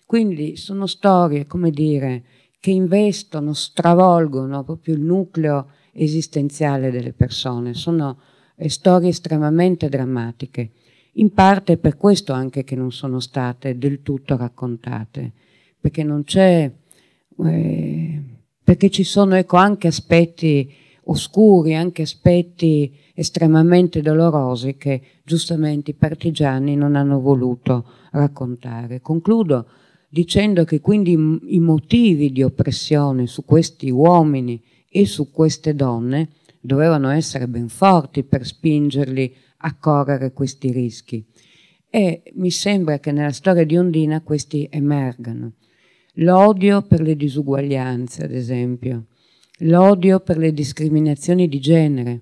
Quindi sono storie, come dire, che investono, stravolgono proprio il nucleo esistenziale delle persone. Sono storie estremamente drammatiche. In parte è per questo anche che non sono state del tutto raccontate, perché non c'è, perché ci sono, ecco, anche aspetti oscuri, anche aspetti estremamente dolorosi che giustamente i partigiani non hanno voluto raccontare. Concludo dicendo che quindi i motivi di oppressione su questi uomini e su queste donne dovevano essere ben forti per spingerli a correre questi rischi. E mi sembra che nella storia di Ondina questi emergano. L'odio per le disuguaglianze, ad esempio, l'odio per le discriminazioni di genere,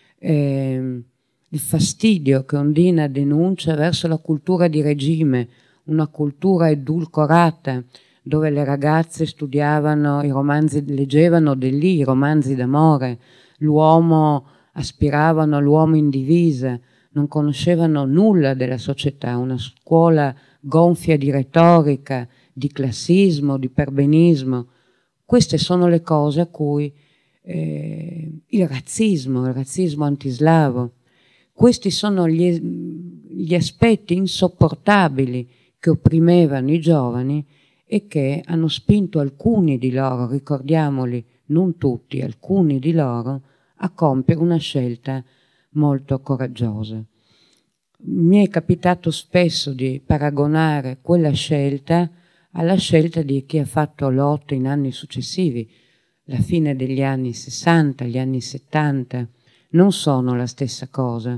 il fastidio che Ondina denuncia verso la cultura di regime, una cultura edulcorata, dove le ragazze studiavano i romanzi, leggevano i romanzi d'amore, l'uomo aspiravano all'uomo in divisa, non conoscevano nulla della società, una scuola gonfia di retorica, di classismo, di perbenismo. Queste sono le cose a cui il razzismo antislavo, questi sono gli aspetti insopportabili che opprimevano i giovani e che hanno spinto alcuni di loro, ricordiamoli, non tutti, alcuni di loro, a compiere una scelta molto coraggiosa. Mi è capitato spesso di paragonare quella scelta alla scelta di chi ha fatto lotte in anni successivi, la fine degli anni 60, gli anni 70, non sono la stessa cosa.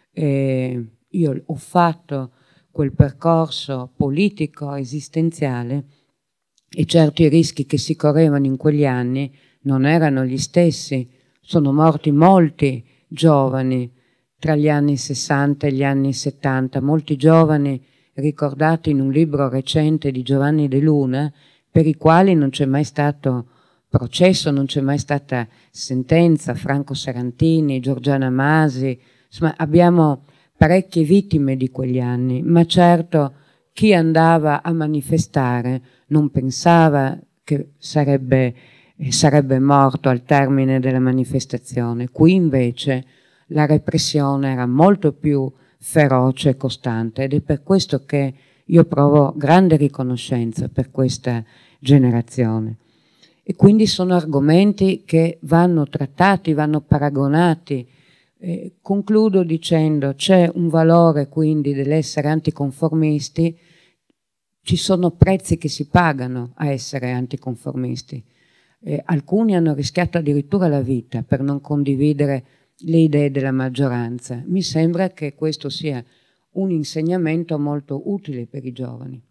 Io ho fatto quel percorso politico, esistenziale, e certo i rischi che si correvano in quegli anni non erano gli stessi. Sono morti molti giovani tra gli anni 60 e gli anni 70, molti giovani ricordati in un libro recente di Giovanni De Luna, per i quali non c'è mai stato processo, non c'è mai stata sentenza, Franco Serantini, Giorgiana Masi, insomma abbiamo parecchie vittime di quegli anni, ma certo chi andava a manifestare non pensava che sarebbe morto al termine della manifestazione. Qui invece la repressione era molto più feroce e costante ed è per questo che io provo grande riconoscenza per questa generazione. E quindi sono argomenti che vanno trattati, vanno paragonati. Concludo dicendo c'è un valore quindi dell'essere anticonformisti, ci sono prezzi che si pagano a essere anticonformisti. Alcuni hanno rischiato addirittura la vita per non condividere le idee della maggioranza. Mi sembra che questo sia un insegnamento molto utile per i giovani.